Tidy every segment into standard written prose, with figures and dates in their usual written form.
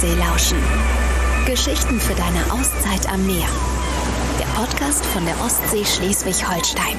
Ostsee lauschen. Geschichten für deine Auszeit am Meer. Der Podcast von der Ostsee Schleswig-Holstein.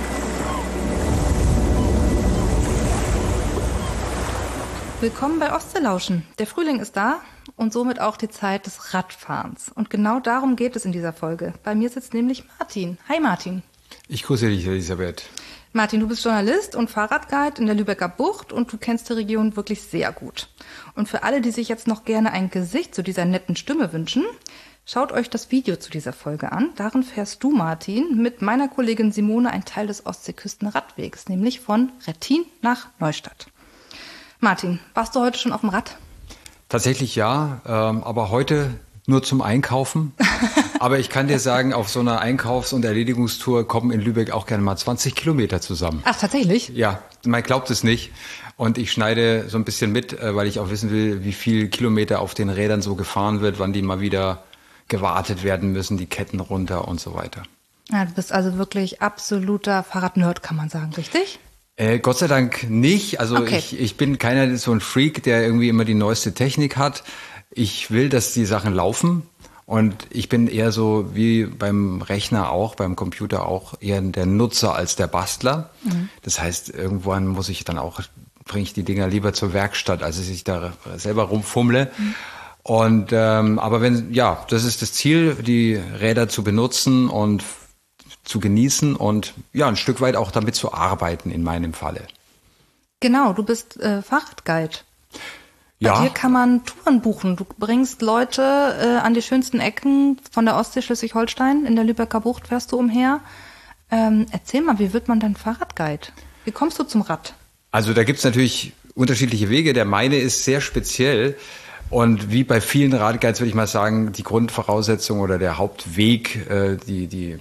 Willkommen bei Ostseelauschen. Der Frühling ist da und somit auch die Zeit des Radfahrens. Und genau darum geht es in dieser Folge. Bei mir sitzt nämlich Martin. Hi Martin. Ich grüße dich, Elisabeth. Martin, du bist Journalist und Fahrradguide in der Lübecker Bucht und du kennst die Region wirklich sehr gut. Und für alle, die sich jetzt noch gerne ein Gesicht zu dieser netten Stimme wünschen, schaut euch das Video zu dieser Folge an. Darin fährst du, Martin, mit meiner Kollegin Simone einen Teil des Ostseeküstenradwegs, nämlich von Rettin nach Neustadt. Martin, warst du heute schon auf dem Rad? Tatsächlich ja, aber heute nur zum Einkaufen. Aber ich kann dir sagen, auf so einer Einkaufs- und Erledigungstour kommen in Lübeck auch gerne mal 20 Kilometer zusammen. Ach, tatsächlich? Ja, man glaubt es nicht. Und ich schneide so ein bisschen mit, weil ich auch wissen will, wie viel Kilometer auf den Rädern so gefahren wird, wann die mal wieder gewartet werden müssen, die Ketten runter und so weiter. Ja, du bist also wirklich absoluter Fahrradnerd, kann man sagen, richtig? Gott sei Dank nicht. Also okay. Ich bin keiner so ein Freak, der irgendwie immer die neueste Technik hat. Ich will, dass die Sachen laufen. Und ich bin eher so wie beim Rechner auch, beim Computer auch, eher der Nutzer als der Bastler. Mhm. Das heißt, irgendwann bringe ich die Dinger lieber zur Werkstatt, als ich da selber rumfummle. Mhm. Und aber das ist das Ziel, die Räder zu benutzen und zu genießen und ja, ein Stück weit auch damit zu arbeiten in meinem Falle. Genau, du bist Fahrradguide. Bei Ja. dir kann man Touren buchen. Du bringst Leute an die schönsten Ecken von der Ostsee Schleswig-Holstein. In der Lübecker Bucht fährst du umher. Erzähl mal, wie wird man denn Fahrradguide? Wie kommst du zum Rad? Also da gibt's natürlich unterschiedliche Wege. Der meine ist sehr speziell. Und wie bei vielen Radguides würde ich mal sagen, die Grundvoraussetzung oder der Hauptweg, die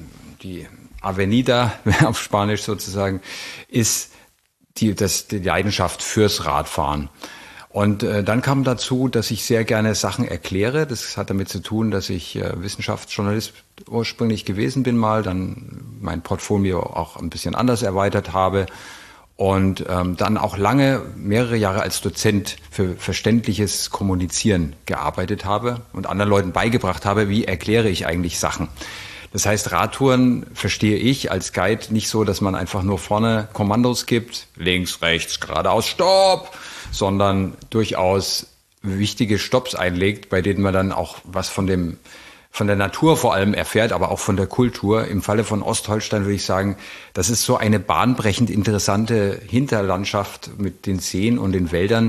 Avenida auf Spanisch sozusagen, ist die Leidenschaft fürs Radfahren. Und dann kam dazu, dass ich sehr gerne Sachen erkläre. Das hat damit zu tun, dass ich Wissenschaftsjournalist ursprünglich gewesen bin mal, dann mein Portfolio auch ein bisschen anders erweitert habe und dann auch mehrere Jahre als Dozent für verständliches Kommunizieren gearbeitet habe und anderen Leuten beigebracht habe, wie erkläre ich eigentlich Sachen. Das heißt, Radtouren verstehe ich als Guide nicht so, dass man einfach nur vorne Kommandos gibt, links, rechts, geradeaus, Stopp, sondern durchaus wichtige Stopps einlegt, bei denen man dann auch was von der Natur vor allem erfährt, aber auch von der Kultur. Im Falle von Ostholstein würde ich sagen, das ist so eine bahnbrechend interessante Hinterlandschaft mit den Seen und den Wäldern.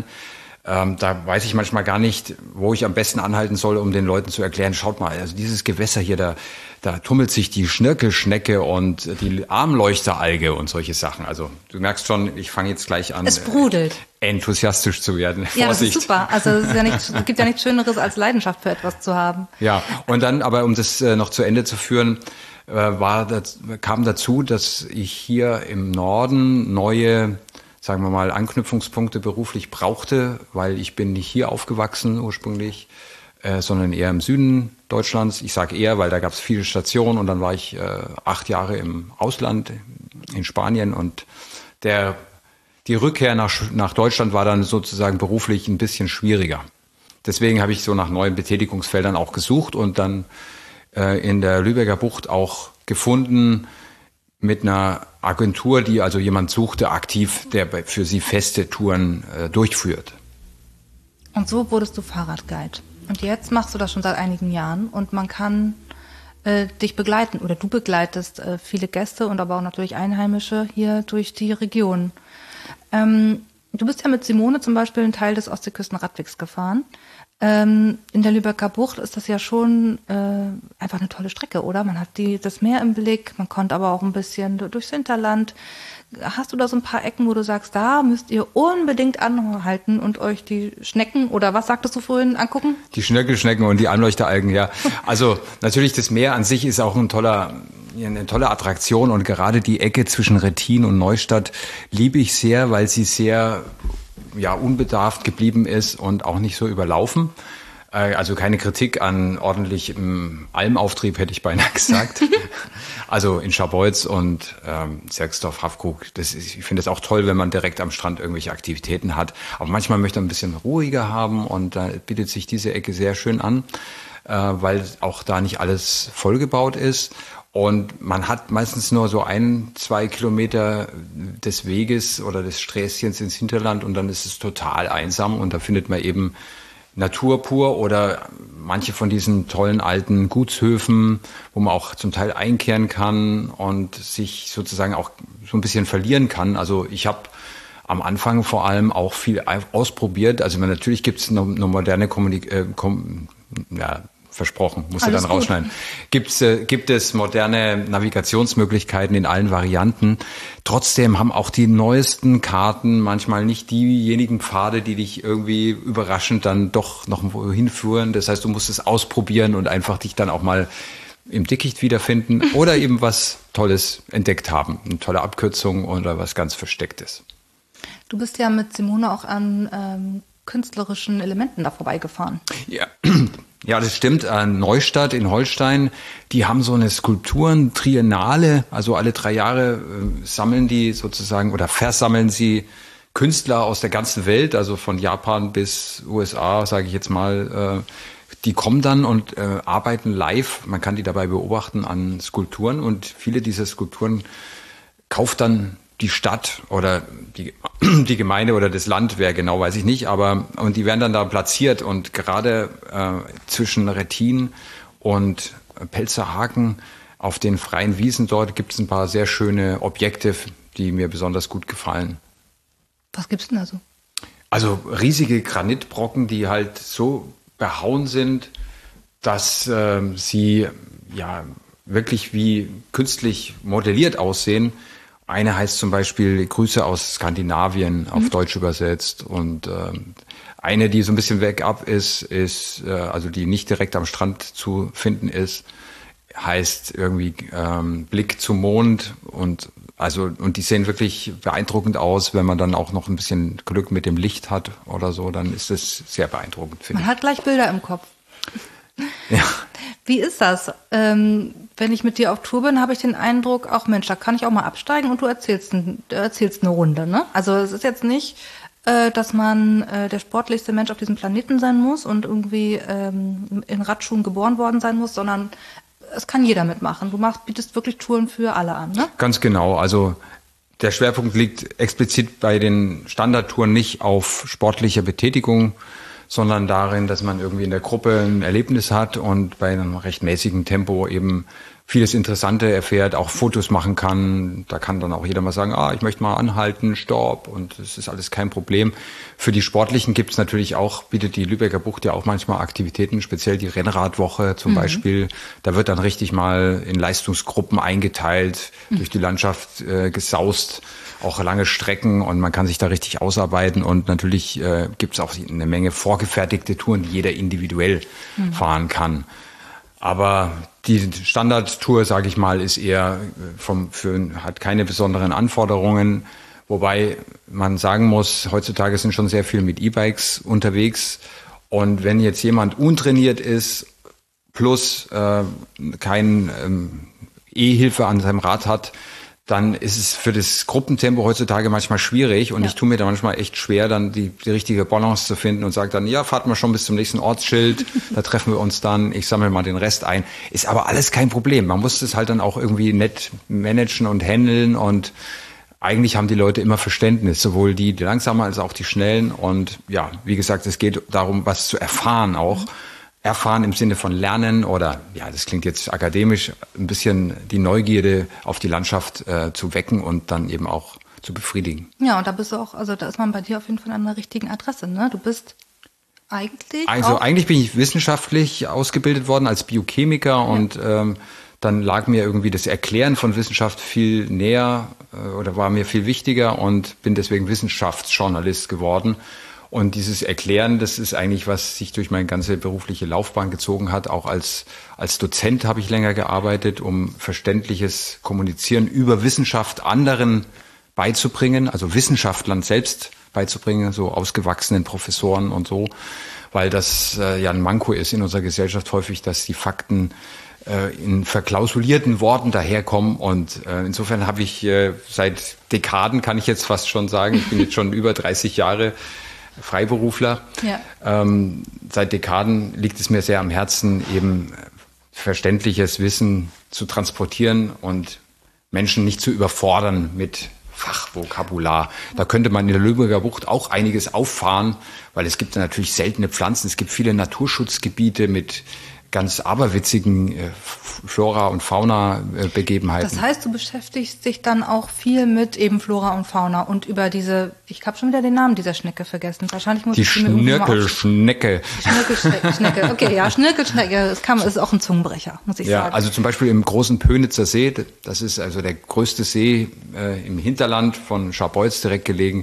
Da weiß ich manchmal gar nicht, wo ich am besten anhalten soll, um den Leuten zu erklären, schaut mal, also dieses Gewässer hier, da tummelt sich die Schnörkelschnecke und die Armleuchteralge und solche Sachen. Also du merkst schon, ich fange jetzt gleich an, es brodelt. Enthusiastisch zu werden. Ja, Vorsicht. das ist super. Also es gibt ja nichts Schöneres, als Leidenschaft für etwas zu haben. Ja, und dann aber, um das noch zu Ende zu führen, kam dazu, dass ich hier im Norden neue, sagen wir mal, Anknüpfungspunkte beruflich brauchte, weil ich bin nicht hier aufgewachsen ursprünglich, sondern eher im Süden Deutschlands. Ich sage eher, weil da gab es viele Stationen und dann war ich 8 Jahre im Ausland, in Spanien und die Rückkehr nach Deutschland war dann sozusagen beruflich ein bisschen schwieriger. Deswegen habe ich so nach neuen Betätigungsfeldern auch gesucht und dann in der Lübecker Bucht auch gefunden, mit einer Agentur, die also jemand suchte, aktiv, der für sie feste Touren durchführt. Und so wurdest du Fahrradguide. Und jetzt machst du das schon seit einigen Jahren und man kann dich begleiten oder du begleitest viele Gäste und aber auch natürlich Einheimische hier durch die Region. Du bist ja mit Simone zum Beispiel einen Teil des Ostseeküstenradwegs gefahren. In der Lübecker Bucht ist das ja schon einfach eine tolle Strecke, oder? Man hat das Meer im Blick, man konnte aber auch ein bisschen durchs Hinterland. Hast du da so ein paar Ecken, wo du sagst, da müsst ihr unbedingt anhalten und euch die Schnecken, oder was sagtest du vorhin, angucken? Die Schnörkelschnecken und die Armleuchteralgen, ja. Also natürlich, das Meer an sich ist auch eine tolle Attraktion und gerade die Ecke zwischen Rettin und Neustadt liebe ich sehr, weil sie sehr unbedarft geblieben ist und auch nicht so überlaufen. Also keine Kritik an ordentlichem Almauftrieb, hätte ich beinahe gesagt. Also in Scharbeutz und Serksdorf, Haffkrug, ich finde es auch toll, wenn man direkt am Strand irgendwelche Aktivitäten hat. Aber manchmal möchte man ein bisschen ruhiger haben und da bietet sich diese Ecke sehr schön an, weil auch da nicht alles vollgebaut ist. Und man hat meistens nur so 1-2 Kilometer des Weges oder des Sträßchens ins Hinterland und dann ist es total einsam und da findet man eben Natur pur oder manche von diesen tollen alten Gutshöfen, wo man auch zum Teil einkehren kann und sich sozusagen auch so ein bisschen verlieren kann. Also ich habe am Anfang vor allem auch viel ausprobiert. Also natürlich gibt es eine moderne versprochen, musst du dann rausschneiden. Gibt es moderne Navigationsmöglichkeiten in allen Varianten. Trotzdem haben auch die neuesten Karten manchmal nicht diejenigen Pfade, die dich irgendwie überraschend dann doch noch wohin führen. Das heißt, du musst es ausprobieren und einfach dich dann auch mal im Dickicht wiederfinden oder eben was Tolles entdeckt haben. Eine tolle Abkürzung oder was ganz Verstecktes. Du bist ja mit Simone auch an künstlerischen Elementen da vorbeigefahren. Ja, das stimmt. Neustadt in Holstein, die haben so eine Skulpturen-Triennale, also alle 3 Jahre sammeln die sozusagen oder versammeln sie Künstler aus der ganzen Welt, also von Japan bis USA, sage ich jetzt mal. Die kommen dann und arbeiten live, man kann die dabei beobachten an Skulpturen und viele dieser Skulpturen kauft dann die Stadt oder die Gemeinde oder das Land, wer genau, weiß ich nicht, und die werden dann da platziert und gerade zwischen Rettin und Pelzerhaken auf den freien Wiesen dort gibt es ein paar sehr schöne Objekte, die mir besonders gut gefallen. Was gibt's denn da so? Also riesige Granitbrocken, die halt so behauen sind, dass sie ja wirklich wie künstlich modelliert aussehen. Eine heißt zum Beispiel Grüße aus Skandinavien auf Deutsch übersetzt und eine, die so ein bisschen weg ab ist, also die nicht direkt am Strand zu finden ist, heißt irgendwie Blick zum Mond und die sehen wirklich beeindruckend aus, wenn man dann auch noch ein bisschen Glück mit dem Licht hat oder so, dann ist es sehr beeindruckend, finde ich. Man hat gleich Bilder im Kopf. Ja. Wie ist das? Wenn ich mit dir auf Tour bin, habe ich den Eindruck, auch Mensch, da kann ich auch mal absteigen und du erzählst eine Runde, ne? Also es ist jetzt nicht, dass man der sportlichste Mensch auf diesem Planeten sein muss und irgendwie in Radschuhen geboren worden sein muss, sondern es kann jeder mitmachen. Du bietest wirklich Touren für alle an, ne? Ganz genau. Also der Schwerpunkt liegt explizit bei den Standardtouren nicht auf sportlicher Betätigung, sondern darin, dass man irgendwie in der Gruppe ein Erlebnis hat und bei einem recht mäßigen Tempo eben vieles Interessante erfährt, auch Fotos machen kann. Da kann dann auch jeder mal sagen, ich möchte mal anhalten, stopp, und das ist alles kein Problem. Für die Sportlichen gibt's natürlich auch, bietet die Lübecker Bucht ja auch manchmal Aktivitäten, speziell die Rennradwoche zum Beispiel. Da wird dann richtig mal in Leistungsgruppen eingeteilt, durch die Landschaft gesaust, auch lange Strecken und man kann sich da richtig ausarbeiten und natürlich gibt's auch eine Menge vorgefertigte Touren, die jeder individuell fahren kann. Aber die Standardtour, sage ich mal, ist eher hat keine besonderen Anforderungen, wobei man sagen muss, heutzutage sind schon sehr viel mit E-Bikes unterwegs und wenn jetzt jemand untrainiert ist plus kein E-Hilfe an seinem Rad hat, dann ist es für das Gruppentempo heutzutage manchmal schwierig und ich tue mir da manchmal echt schwer, dann die richtige Balance zu finden und sage dann, ja, fahrt mal schon bis zum nächsten Ortsschild, da treffen wir uns dann, ich sammle mal den Rest ein. Ist aber alles kein Problem. Man muss es halt dann auch irgendwie nett managen und handeln und eigentlich haben die Leute immer Verständnis, sowohl die langsamer als auch die Schnellen und ja, wie gesagt, es geht darum, was zu erfahren auch. Erfahren im Sinne von Lernen oder, ja, das klingt jetzt akademisch, ein bisschen die Neugierde auf die Landschaft zu wecken und dann eben auch zu befriedigen. Ja, und da bist du auch, also da ist man bei dir auf jeden Fall an der richtigen Adresse, ne? Du bist eigentlich eigentlich bin ich wissenschaftlich ausgebildet worden als Biochemiker und dann lag mir irgendwie das Erklären von Wissenschaft viel näher oder war mir viel wichtiger und bin deswegen Wissenschaftsjournalist geworden. Und dieses Erklären, das ist eigentlich, was sich durch meine ganze berufliche Laufbahn gezogen hat. Auch als Dozent habe ich länger gearbeitet, um verständliches Kommunizieren über Wissenschaft anderen beizubringen, also Wissenschaftlern selbst beizubringen, so ausgewachsenen Professoren und so. weil das ja ein Manko ist in unserer Gesellschaft häufig, dass die Fakten in verklausulierten Worten daherkommen. Und insofern habe ich seit Dekaden, kann ich jetzt fast schon sagen, ich bin jetzt schon über 30 Jahre Freiberufler. Ja. Seit Dekaden liegt es mir sehr am Herzen, eben verständliches Wissen zu transportieren und Menschen nicht zu überfordern mit Fachvokabular. Da könnte man in der Lübecker Bucht auch einiges auffahren, weil es gibt natürlich seltene Pflanzen. Es gibt viele Naturschutzgebiete mit ganz aberwitzigen Flora- und Fauna-Begebenheiten. Das heißt, du beschäftigst dich dann auch viel mit eben Flora und Fauna und über diese, ich habe schon wieder den Namen dieser Schnecke vergessen. Wahrscheinlich muss die Schnirkelschnecke. Schnirkelschnecke, okay, ja, Schnirkelschnecke, ist auch ein Zungenbrecher, muss ich sagen. Ja, also zum Beispiel im großen Pönitzer See, das ist also der größte See im Hinterland von Scharbeutz direkt gelegen.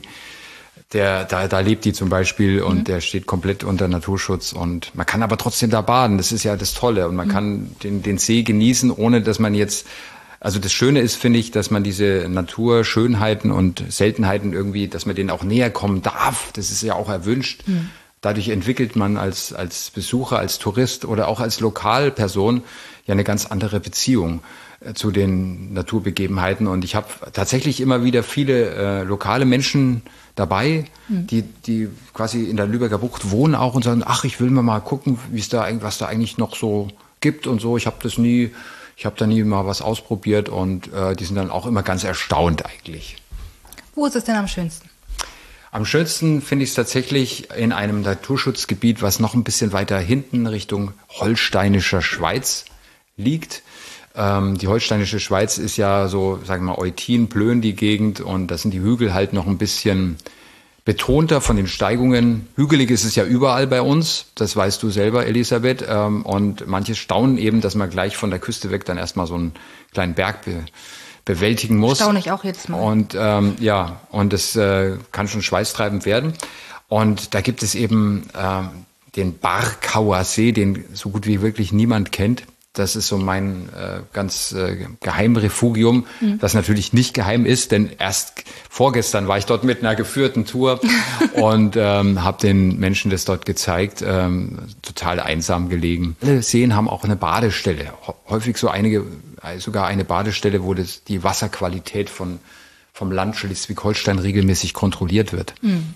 Da lebt die zum Beispiel und der steht komplett unter Naturschutz und man kann aber trotzdem da baden, das ist ja das Tolle und man kann den See genießen, ohne dass man jetzt, also das Schöne ist, finde ich, dass man diese Naturschönheiten und Seltenheiten irgendwie, dass man denen auch näher kommen darf, das ist ja auch erwünscht. Dadurch entwickelt man als Besucher, als Tourist oder auch als Lokalperson ja eine ganz andere Beziehung zu den Naturbegebenheiten und ich habe tatsächlich immer wieder viele lokale Menschen dabei, die quasi in der Lübecker Bucht wohnen auch und sagen, ach, ich will mal gucken, was da eigentlich noch so gibt und so. Ich habe da nie mal was ausprobiert und die sind dann auch immer ganz erstaunt eigentlich. Wo ist es denn am schönsten? Am schönsten finde ich es tatsächlich in einem Naturschutzgebiet, was noch ein bisschen weiter hinten Richtung holsteinischer Schweiz liegt. Die holsteinische Schweiz ist ja so, sagen wir mal, Eutin, Plön, die Gegend und da sind die Hügel halt noch ein bisschen betonter von den Steigungen. Hügelig ist es ja überall bei uns, das weißt du selber, Elisabeth, und manche staunen eben, dass man gleich von der Küste weg dann erstmal so einen kleinen Berg bewältigen muss. Staune ich auch jedes Mal. Und und das kann schon schweißtreibend werden. Und da gibt es eben den Barkauer See, den so gut wie wirklich niemand kennt. Das ist so mein ganz Geheimrefugium, das natürlich nicht geheim ist, denn erst vorgestern war ich dort mit einer geführten Tour und habe den Menschen das dort gezeigt, total einsam gelegen. Alle Seen haben auch eine Badestelle, häufig sogar eine Badestelle, wo die Wasserqualität vom Land Schleswig-Holstein regelmäßig kontrolliert wird.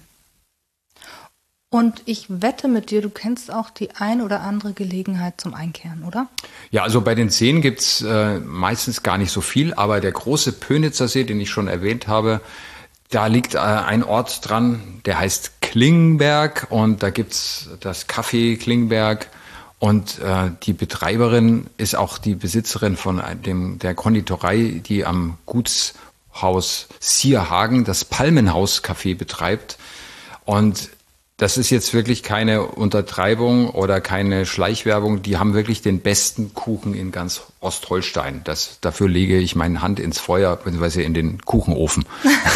Und ich wette mit dir, du kennst auch die ein oder andere Gelegenheit zum Einkehren, oder? Ja, also bei den Seen gibt's meistens gar nicht so viel, aber der große Pönitzer See, den ich schon erwähnt habe, da liegt ein Ort dran, der heißt Klingberg und da gibt's das Café Klingberg und die Betreiberin ist auch die Besitzerin von der Konditorei, die am Gutshaus Sierhagen das Palmenhaus Café betreibt und das ist jetzt wirklich keine Untertreibung oder keine Schleichwerbung. Die haben wirklich den besten Kuchen in ganz Ostholstein. Dafür lege ich meine Hand ins Feuer, beziehungsweise in den Kuchenofen.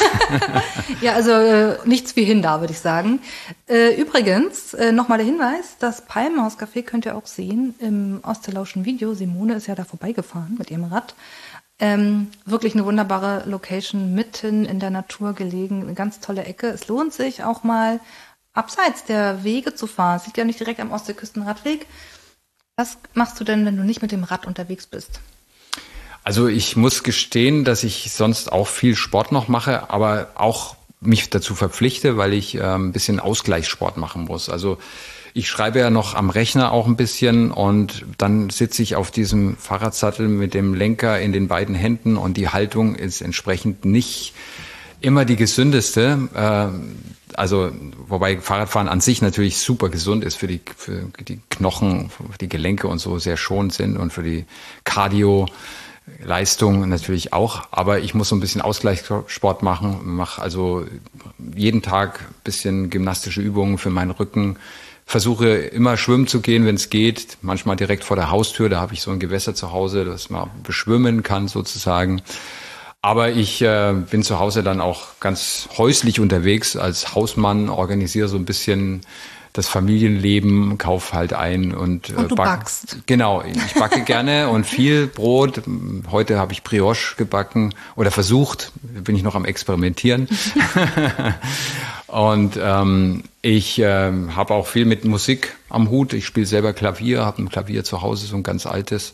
Ja, also nichts wie hin da, würde ich sagen. Übrigens, nochmal der Hinweis, das Palmenhaus-Café könnt ihr auch sehen im Ostelauschen Video. Simone ist ja da vorbeigefahren mit ihrem Rad. Wirklich eine wunderbare Location, mitten in der Natur gelegen, eine ganz tolle Ecke. Es lohnt sich auch mal abseits der Wege zu fahren. Es liegt ja nicht direkt am Ostseeküstenradweg. Was machst du denn, wenn du nicht mit dem Rad unterwegs bist? Also ich muss gestehen, dass ich sonst auch viel Sport noch mache, aber auch mich dazu verpflichte, weil ich ein bisschen Ausgleichssport machen muss. Also ich schreibe ja noch am Rechner auch ein bisschen und dann sitze ich auf diesem Fahrradsattel mit dem Lenker in den beiden Händen und die Haltung ist entsprechend nicht immer die gesündeste. Also wobei Fahrradfahren an sich natürlich super gesund ist für die Knochen, für die Gelenke und so sehr schonend sind und für die Cardio-Leistung natürlich auch. Aber ich muss so ein bisschen Ausgleichssport machen, mache also jeden Tag ein bisschen gymnastische Übungen für meinen Rücken. Versuche immer schwimmen zu gehen, wenn es geht. Manchmal direkt vor der Haustür, da habe ich so ein Gewässer zu Hause, das man beschwimmen kann sozusagen. Aber ich bin zu Hause dann auch ganz häuslich unterwegs als Hausmann, organisiere so ein bisschen das Familienleben, kaufe halt ein und du backst. Genau, ich backe gerne und viel Brot. Heute habe ich Brioche gebacken oder versucht, bin ich noch am Experimentieren. Und ich habe auch viel mit Musik am Hut. Ich spiele selber Klavier, habe ein Klavier zu Hause, so ein ganz altes,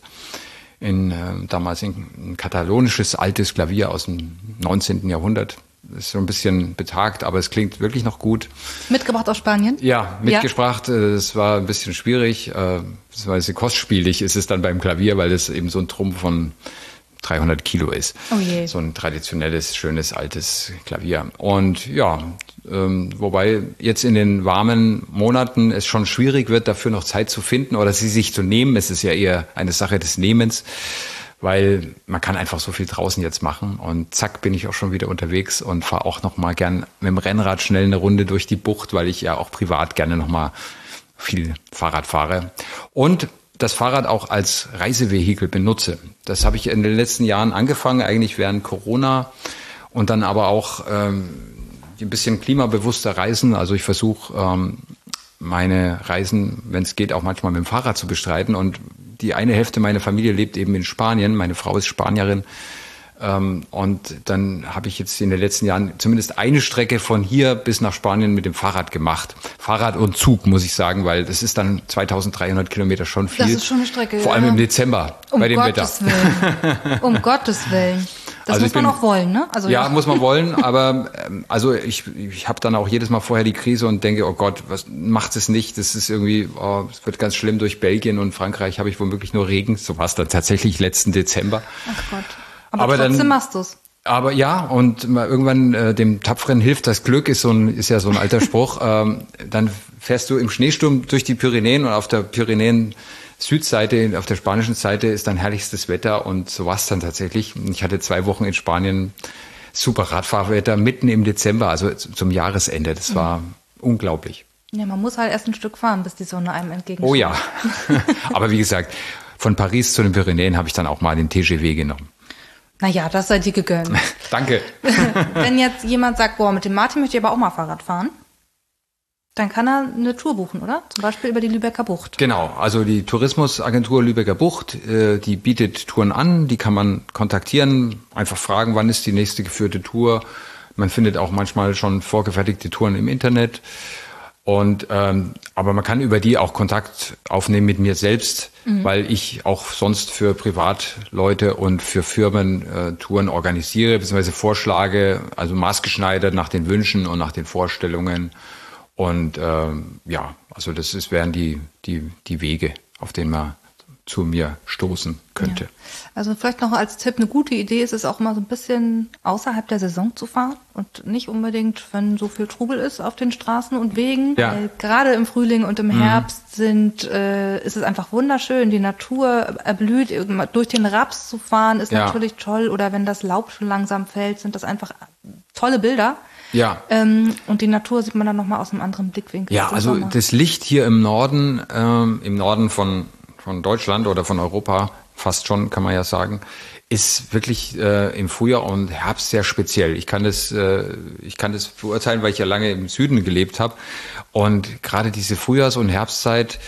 damals ein katalonisches altes Klavier aus dem 19. Jahrhundert. Ist so ein bisschen betagt, aber es klingt wirklich noch gut. Mitgebracht aus Spanien? Ja, mitgebracht. Es war ein bisschen schwierig. Beziehungsweise kostspielig ist es dann beim Klavier, weil es eben so ein Trumpf von 300 Kilo ist. Oh je. So ein traditionelles, schönes, altes Klavier. Und ja, wobei jetzt in den warmen Monaten es schon schwierig wird, dafür noch Zeit zu finden oder sie sich zu nehmen. Es ist ja eher eine Sache des Nehmens, weil man kann einfach so viel draußen jetzt machen. Und zack, bin ich auch schon wieder unterwegs und fahre auch noch mal gern mit dem Rennrad schnell eine Runde durch die Bucht, weil ich ja auch privat gerne noch mal viel Fahrrad fahre. Und das Fahrrad auch als Reisevehikel benutze. Das habe ich in den letzten Jahren angefangen, eigentlich während Corona und dann aber auch ein bisschen klimabewusster reisen. Also ich versuche meine Reisen, wenn es geht, auch manchmal mit dem Fahrrad zu bestreiten. Und die eine Hälfte meiner Familie lebt eben in Spanien. Meine Frau ist Spanierin. Und dann habe ich jetzt in den letzten Jahren zumindest eine Strecke von hier bis nach Spanien mit dem Fahrrad gemacht. Fahrrad und Zug, muss ich sagen, weil das ist dann 2300 Kilometer schon viel. Das ist schon eine Strecke, vor allem im Dezember bei dem Wetter. Um Gottes Willen. Das muss man auch wollen, ne? Also ja, muss man wollen, aber also ich habe dann auch jedes Mal vorher die Krise und denke, oh Gott, was macht es nicht? Das ist irgendwie, es wird ganz schlimm. Durch Belgien und Frankreich habe ich womöglich nur Regen. So war es dann tatsächlich letzten Dezember. Ach Gott. Aber trotzdem dann machst du's. Aber ja, und irgendwann dem Tapferen hilft das Glück, ist ja so ein alter Spruch. Dann fährst du im Schneesturm durch die Pyrenäen und auf der Pyrenäen Südseite, auf der spanischen Seite ist dann herrlichstes Wetter und so war es dann tatsächlich. Ich hatte 2 Wochen in Spanien super Radfahrwetter mitten im Dezember, also zum Jahresende. Das war unglaublich. Ja, man muss halt erst ein Stück fahren, bis die Sonne einem entgegenkommt. Oh ja, aber wie gesagt, von Paris zu den Pyrenäen habe ich dann auch mal den TGV genommen. Naja, das sei dir gegönnt. Danke. Wenn jetzt jemand sagt, boah, mit dem Martin möchte ich aber auch mal Fahrrad fahren, dann kann er eine Tour buchen, oder? Zum Beispiel über die Lübecker Bucht. Genau, also die Tourismusagentur Lübecker Bucht, die bietet Touren an, die kann man kontaktieren, einfach fragen, wann ist die nächste geführte Tour. Man findet auch manchmal schon vorgefertigte Touren im Internet. Und aber man kann über die auch Kontakt aufnehmen mit mir selbst, weil ich auch sonst für Privatleute und für Firmen Touren organisiere, beziehungsweise vorschlage, also maßgeschneidert nach den Wünschen und nach den Vorstellungen. Und ja, also das wären die Wege, auf denen man zu mir stoßen könnte. Ja. Also vielleicht noch als Tipp, eine gute Idee ist es auch mal so ein bisschen außerhalb der Saison zu fahren und nicht unbedingt, wenn so viel Trubel ist auf den Straßen und Wegen. Ja. Weil gerade im Frühling und im Herbst ist es einfach wunderschön, die Natur erblüht, durch den Raps zu fahren ist natürlich toll, oder wenn das Laub schon langsam fällt, sind das einfach tolle Bilder. Ja. Und die Natur sieht man dann nochmal aus einem anderen Blickwinkel. Ja, also das Licht hier im Norden von Deutschland oder von Europa, fast schon, kann man ja sagen, ist wirklich im Frühjahr und Herbst sehr speziell. Ich kann das beurteilen, weil ich ja lange im Süden gelebt habe. Und gerade diese Frühjahrs- und Herbstzeit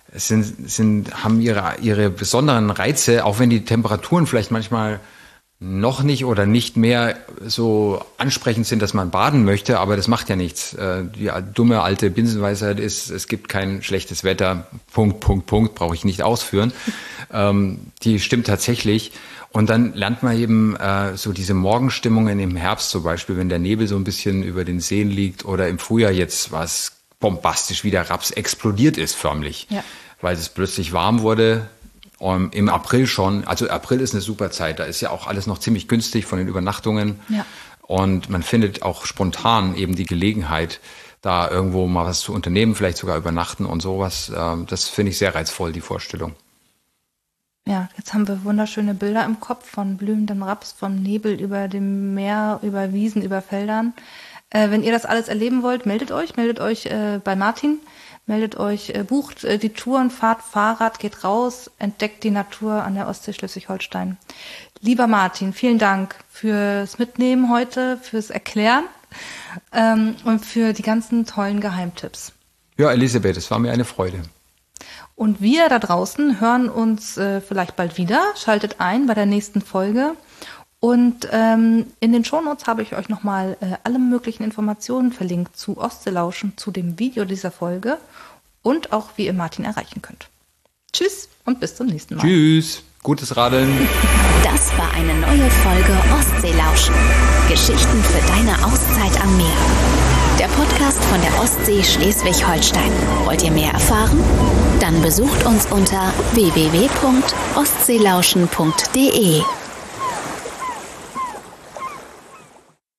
haben ihre besonderen Reize, auch wenn die Temperaturen vielleicht manchmal noch nicht oder nicht mehr so ansprechend sind, dass man baden möchte, aber das macht ja nichts. Die dumme alte Binsenweisheit ist, es gibt kein schlechtes Wetter, Punkt, brauche ich nicht ausführen. Die stimmt tatsächlich. Und dann lernt man eben so diese Morgenstimmungen im Herbst zum Beispiel, wenn der Nebel so ein bisschen über den Seen liegt, oder im Frühjahr jetzt war es bombastisch, wie der Raps explodiert ist förmlich, weil es plötzlich warm wurde. Im April schon, also April ist eine super Zeit, da ist ja auch alles noch ziemlich günstig von den Übernachtungen. Ja. Und man findet auch spontan eben die Gelegenheit, da irgendwo mal was zu unternehmen, vielleicht sogar übernachten und sowas. Das finde ich sehr reizvoll, die Vorstellung. Ja, jetzt haben wir wunderschöne Bilder im Kopf von blühendem Raps, vom Nebel über dem Meer, über Wiesen, über Feldern. Wenn ihr das alles erleben wollt, meldet euch bei Martin. Meldet euch, bucht die Touren, fahrt Fahrrad, geht raus, entdeckt die Natur an der Ostsee Schleswig-Holstein. Lieber Martin, vielen Dank fürs Mitnehmen heute, fürs Erklären und für die ganzen tollen Geheimtipps. Ja, Elisabeth, es war mir eine Freude. Und wir da draußen hören uns vielleicht bald wieder. Schaltet ein bei der nächsten Folge. Und in den Shownotes habe ich euch nochmal alle möglichen Informationen verlinkt zu Ostseelauschen, zu dem Video dieser Folge und auch, wie ihr Martin erreichen könnt. Tschüss und bis zum nächsten Mal. Tschüss, gutes Radeln. Das war eine neue Folge Ostseelauschen. Geschichten für deine Auszeit am Meer. Der Podcast von der Ostsee Schleswig-Holstein. Wollt ihr mehr erfahren? Dann besucht uns unter www.ostseelauschen.de.